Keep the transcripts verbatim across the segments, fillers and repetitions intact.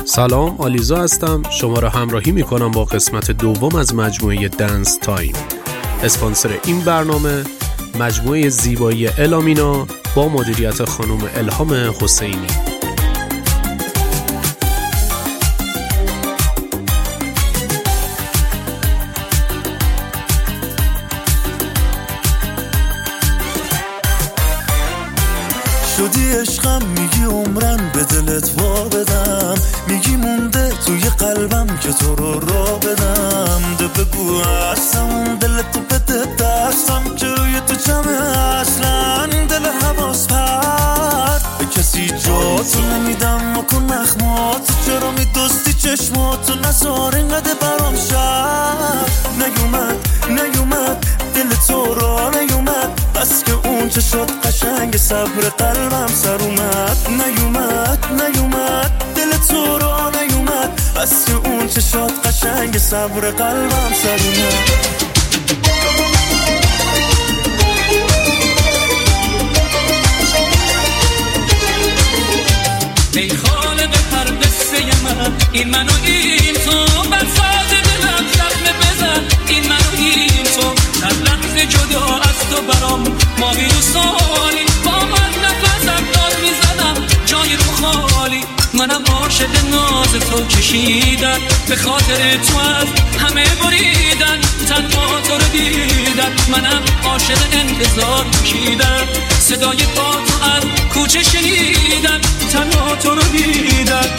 سلام، آلیزا هستم. شما را همراهی می کنم با قسمت دوم از مجموعه دنس تایم. اسپانسر این برنامه مجموعه زیبایی الامینا با مدیریت خانم الهام حسینی. شدی عشقم، میگی عمرن به دلت وا بدم، میگی مونده توی قلبم که تو رو را بدم. ده بگو هستم دلت بده دستم که روی تو جمعه اصلا دل حواس پرد به کسی جاتو نمیدم و کن نخماتو، چرا میدستی چشماتو نزار اینقدر برام شد. نیومد نیومد دل تو را نیومد، بس که اون چه شد قشنگ صبر قلبم سر اومد. نیومد نیومد دل تو را نیومد، بس که اون چه شد قشنگ صبر قلبم سر اومد. ای خالق هر قصه من، این من و این تو، بر ساز دلم زخم بزن، این من و این تو. هر لحظه جدا از تو برام ماهی و سالی، با من نفسم داد میزنم جای رو خالی. منم عاشق ناز تو کشیدن، به خاطر تو از همه بریدن، تنها تو رو دیدن. منم عاشق انتظار کشیدن، صدای پا تو از کوچه شنیدن، تنها تو رو دیدن.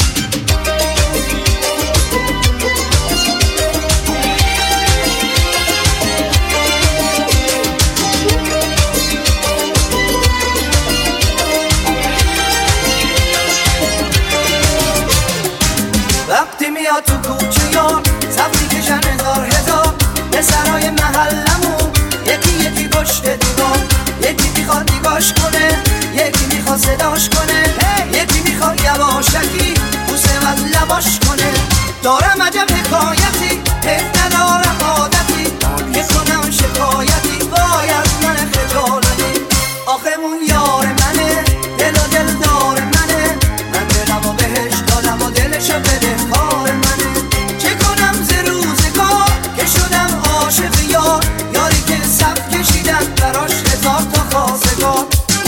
وقتی میاد تو کوچه یار صفی کشن هزار هزار، پسرای محلمون یکی یکی پشت دیوار، یکی میخواد نگاش کنه، یکی میخواد صداش کنه، یکی میخواد یواشکی بوسه از لباش کنه. دارم عجب حکایتی، حیف ندارم عادتی، که کنم شکایتی وای از من خجالتی. آخه اون یار منه، دل و دل دار منه، من دلم و بهش دادم و دلشو بده کار منه. چه کنم ز روزگار که شدم عاشق یار، یاری که صف کشیدم براش هزار تا خواستگار.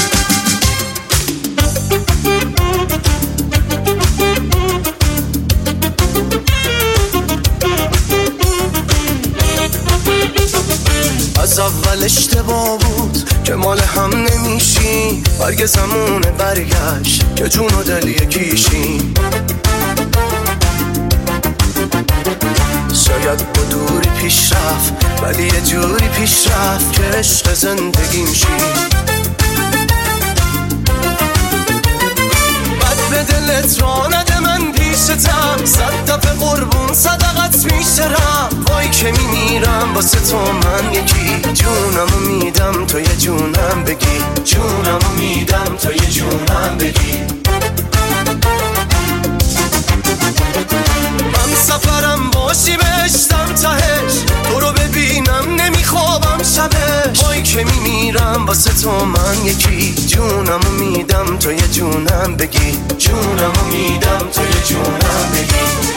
از اول اشتباه بود که مال هم نمیشیم، برگ زمونه برگشت که جون و دل یکیشیم. شاید با دوری پیش رفت، ولی یه جوری پیش رفت که عشق زندگیم شی. بد به دلت را نده من پیشتم، صد دفعه قربون صدقت میشرم. وای که میمیرم واسه تو من یکی، جونمو میدم تو یه جونم بگی، جونمو میدم تو یه جونم بگی. من سفرم باشی بهشتم تهش، تو رو ببینم نمیخوابم شبش. وای که میمیرم واسه تو من یکی، جونمو میدم تو یه جونم بگی، جونمو میدم تو یه جونم بگی.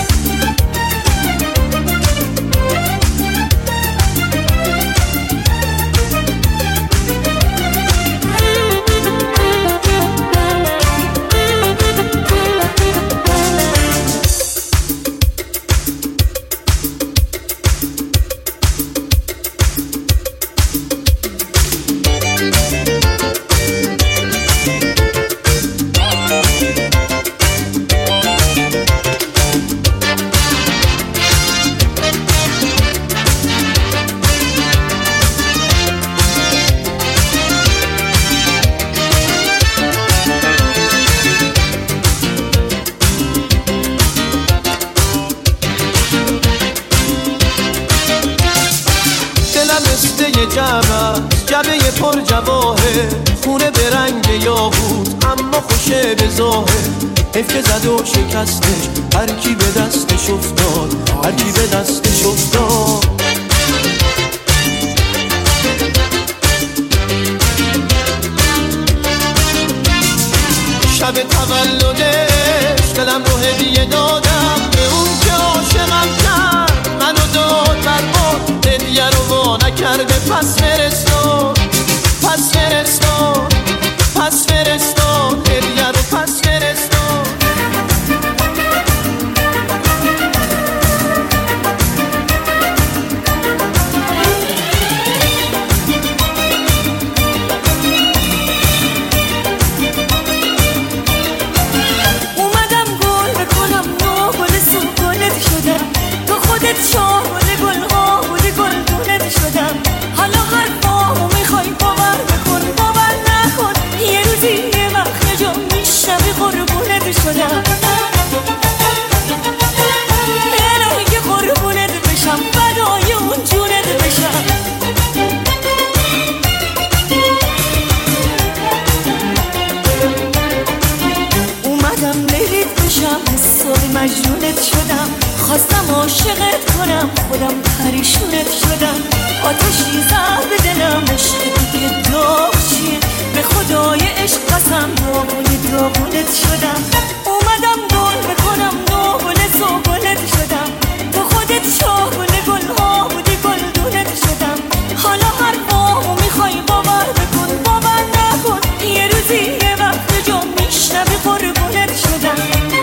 جبه پر جواهر، خونه به رنگ یاقوت اما خوشه به ظاهر. حیف که زد و شکستش، هر کی به دستش افتاد، هر کی به دستش افتاد. شب تولدش دلم رو هدیه دادم به اون که عاشقم کرد منو داد برباد هدیه رو وا نکرده پس فرستاد پس فرستاد پس فرستاد هدیه رو پس فرستاد شاهد گل ها بودی گل دونت شدم حالا هر پامو میخوای باور بکن باور نکن یه روزی یه وقت جا میشنوی قربونت شدم الهی قربونت بشم فدای اون جونت بشم اومدم لیلیت بشم حسابی مجنونت شدم خواستم عاشقت کنم خودم پریشونت شدم آتشی زد به دلم عشق دیگه داغ چیه به خدای عشق قسم داغونی داغونت شدم اومدم گل بکنم نوگل زوگلت شدم تو خودت شاهگل گل ها بودی گل دونت شدم حالا هر پامو میخوای باور بکن باور نکن یه روزی یه وقت جا میشنوی قربونت شدم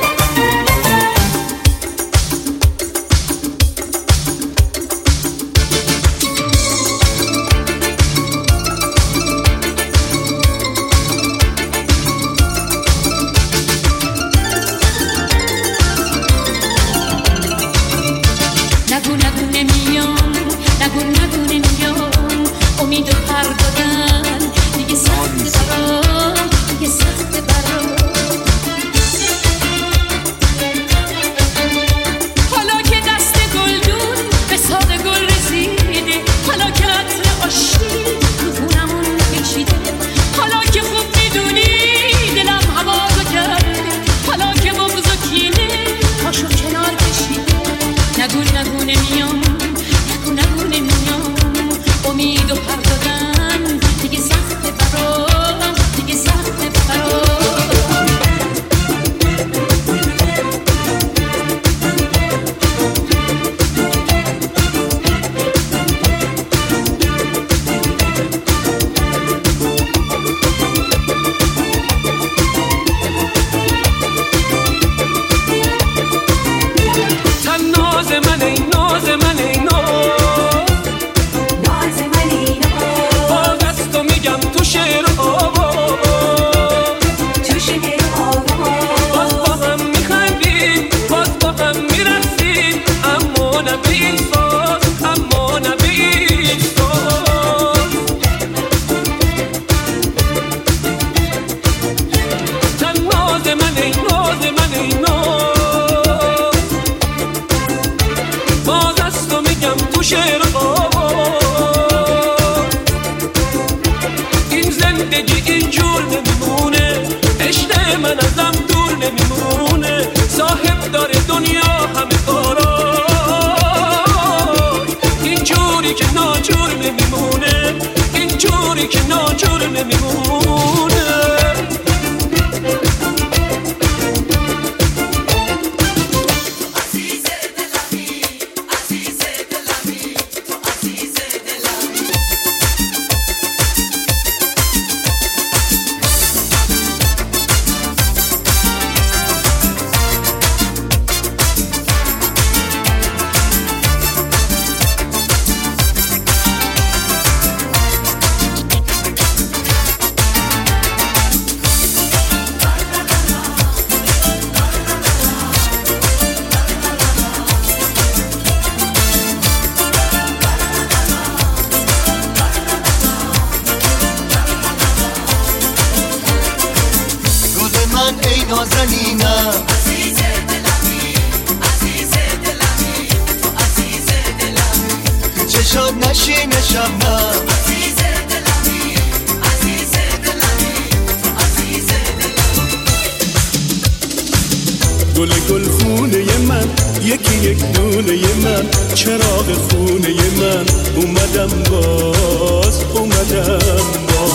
گل گل خونه من یکی یک دونه من چراغ خونه من اومدم باز اومدم باز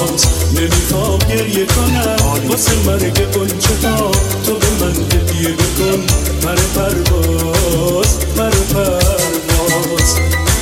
نمیخوام گریه کنم واسه مرگ قنچه ها، تو به من هدیه بکن پر پرواز پر پرواز.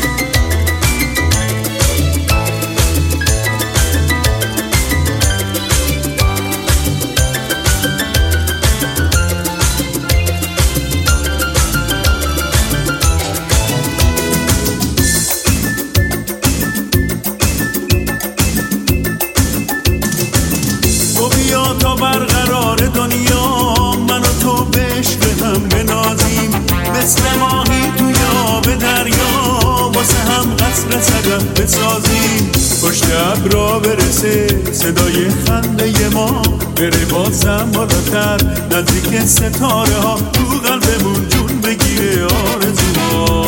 تا برقرار دنیا من و تو بشق هم بنازیم، مثل ماهی توی آب دریا واسه هم قصر صدف بسازیم. پشت ابرا برسه صدای خنده ما، بره بازم بالاتر نزدیک ستاره ها، تو قلبمون جون بگیره آرزوها.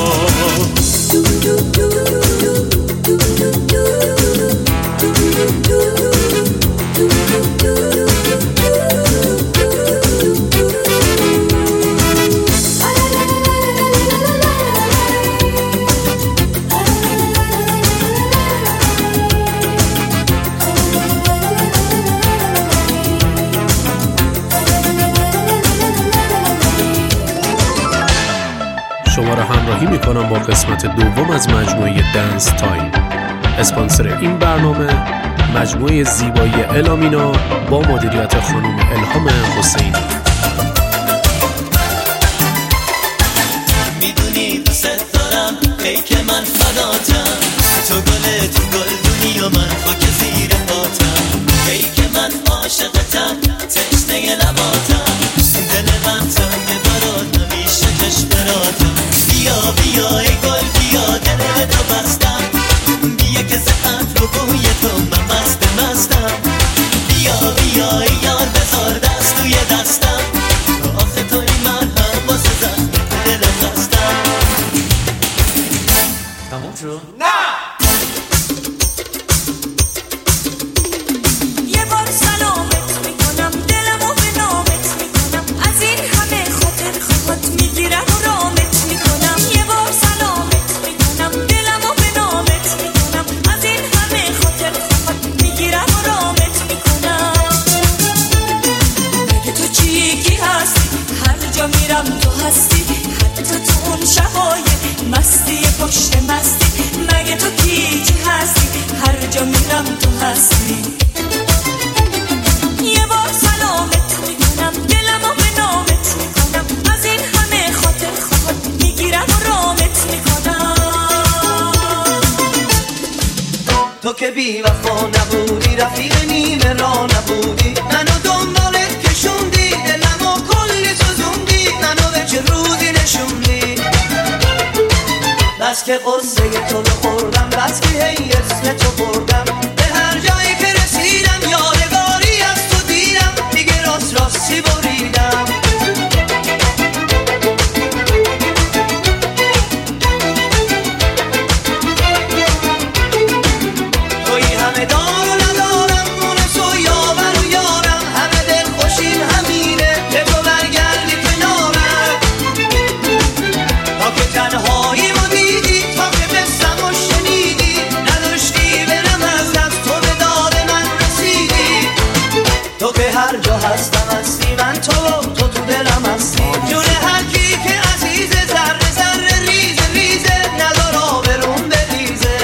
شما را همراهی میکنم با قسمت دوم از مجموعه دنس تایم. اسپانسر این برنامه مجموعه زیبایی الامینا با مدیریت خانم الهام حسینی. میدونی دوست دارم ای که من فداتم، تو گل تو گل دنیا من خاک زیر پاتم، ای که من عاشقتم تشنه لباتم، دل من تنگ برات نمیشه کش براتم. بیا بیا ای گل بیا دل تو بستم، بیا که زفت رو بوی تو من مست مستم. بیا بیا ای یار بذار دست توی دستم، آخه توی من هم واسه زخم دل خستم. تموم شد؟ نه! یه بار سلامت میکنم دلمو به نامت میکنم، از این همه خاطر خواهد میگیرم و رامت میکنم. یه بار سلامت میکنم دلمو به نامت میکنم، از این همه خاطر خواهد میگیرم و رامت میکنم. مگه تو چی کی هستی هر جا میرم تو هستی، حتی تو اون شبای مستی پشت مستی. مگه تو کی کی هستی هر جا میرم تو هستی. یه بار سلامت میکنم دلمو به نامت میکنم، از این همه خاطر خواهد میگیرم و رامت میکنم. تو که بی وفا نبودی رفیق نیمه را نبودی، منو دنبالت کشوندی دلمو کلی سوزوندی، منو به چه روزی نشوندی. بس که قصه تو رو خوردم، بس که هی اسم تو بردم، به هر جایی که رسیدم یادگاری از تو دیدم، دیگه راست راستی بریدم. توی همه دار و ندارم مونس و یاور و یارم، همه دل خوشیم همینه که تو برگردی کنارم. تا که تنهایی و دیدی، تا که بستم و شنیدی، نداشتی برم از دست تو به داد من رسیدی. تو که هر جا هستم هستی، من تو تو تو دلم هستی. جون هر کی که عزیزه ذره ذره ریزه ریزه، ندار آبروم بریزه.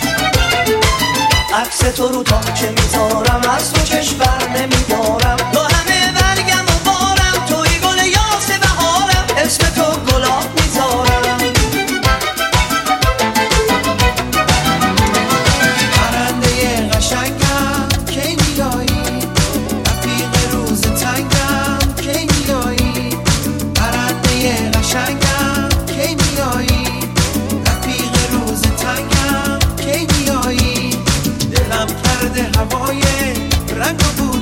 عکس تو رو تا چه میذارم، از تو چشم بر نمیدارم. تو همه برگم و بارم، توی گل یاس بهارم، اسم تو گلاب میذارم. پرنده قشنگم کی میایی، رفیق روز تنگم کی میایی. پرنده قشنگم کی میایی، رفیق روز تنگم کی میایی. دلم کرده هوای رنگ و بود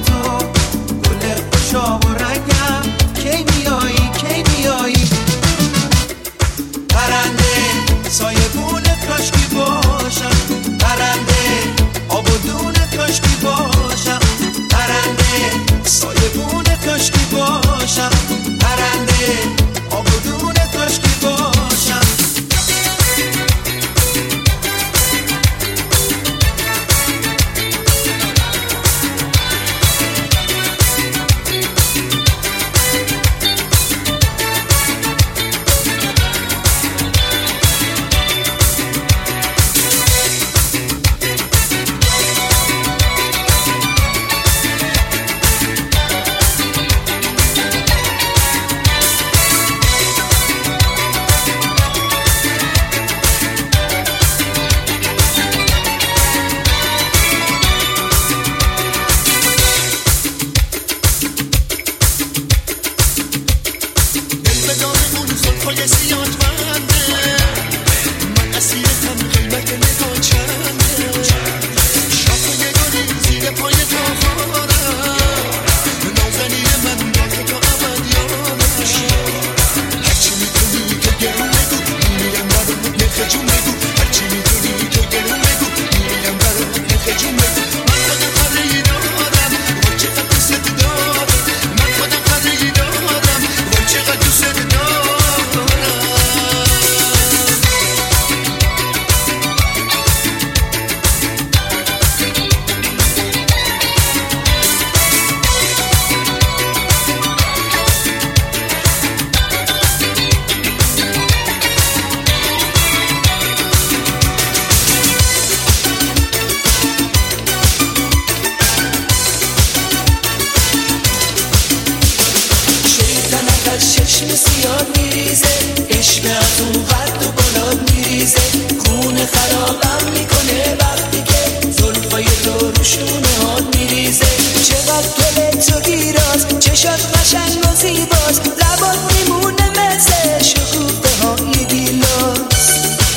از چشم سیاد میریزه، عشق از اون قد و بلاد میریزه، خونه خرابم میکنه وقتی که زلفای تو روشونه هات میریزه. چقدر دل تو گیراز، چشات قشنگ و زیباست، لبات میمونه مثل شکوفه های گیلاس.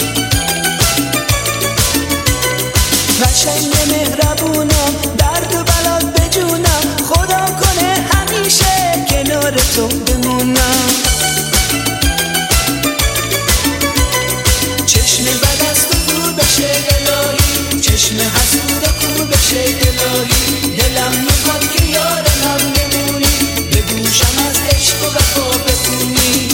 قشنگ مهربونم، درد و بلات بجونم، خدا کنه همیشه کنار تو بمونم. چشم بد از تو کور بشه الهی، چشم حسود کور بشه الهی، دلم میخواد که یارم بمونی، به گوشم از عشق و وفا بخونی.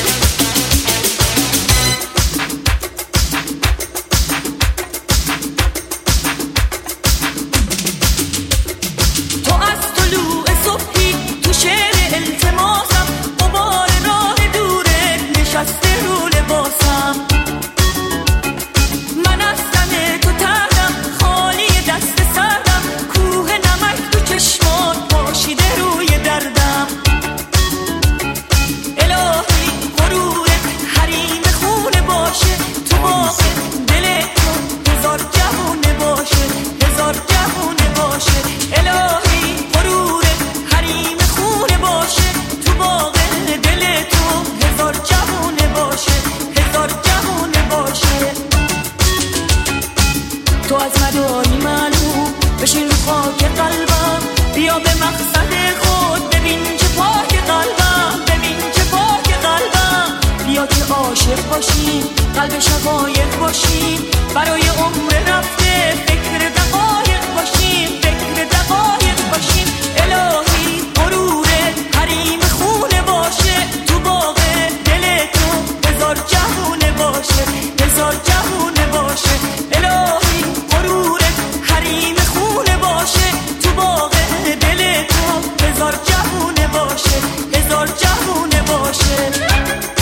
قلب شقایق باشیم، برای عمر رفته فکر دقایق باشیم، فکر دقایق باشیم. الهی غرور حریم خونه باشه، تو باغ دل تو هزار جهونه باشه، هزار جهونه باشه. الهی غرور حریم خونه باشه، تو باغ دل تو هزار جهونه باشه، هزار جهونه باشه.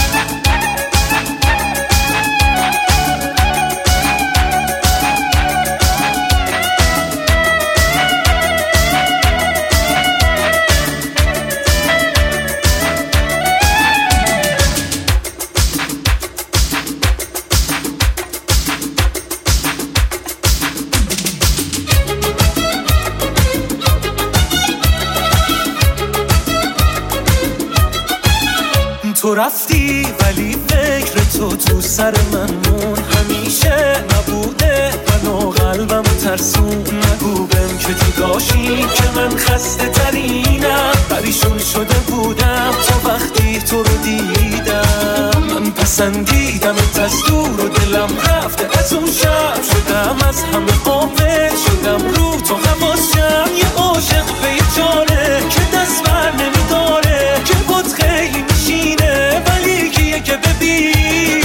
تو رفتی ولی فکر تو تو سر من مون، همیشه نبوده منو قلبم ترسون. نگو بهم که تو داشتی که من خسته ترینم، پریشون شده بودم تو وقتی تو رو دیدم. من پسندیدم از دور و دلم رفته از اون شب، شدم از همه غافل، شدم رو تو حواسم. یه عاشق به یه جاره که دست بر نمیداره، که بود خیلی میشینه ولی کیه که ببینه.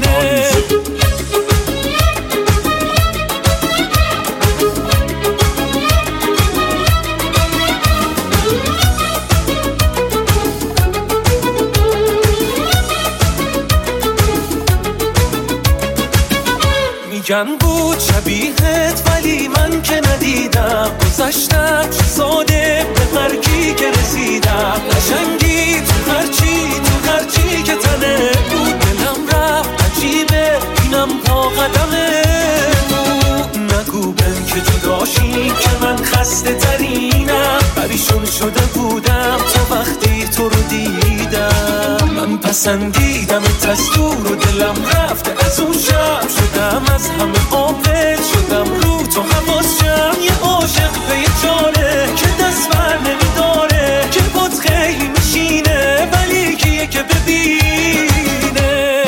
میگن بود شبیهت ولی من که ندیدم، گذشتم چه ساده به مرگی که رسیدم. قشنگی تو هرچی تو هرچی که تنه بود، دلم رفت عجیبه اینم پا قدمه بود. نگو بهم که جداشی که من خسته ترینم، پریشون شده بودم تو وقتی تو رو دیدم. من پسندیدم از دور و دلم رفته از اون شب، شدم از همه غافل، شدم رو تو حواسم. یه عاشق به یه جاره که دست بر نمیداره، که بود خیلی میشینه ولی کیه که ببینه.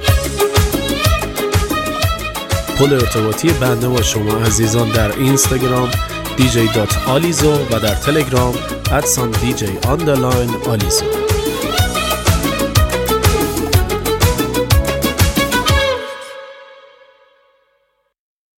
پل ارتباطی بنده با شما عزیزان در اینستاگرام دی جی دات آلیزو و در تلگرام ادسان دی جی آندرلاین آلیزو.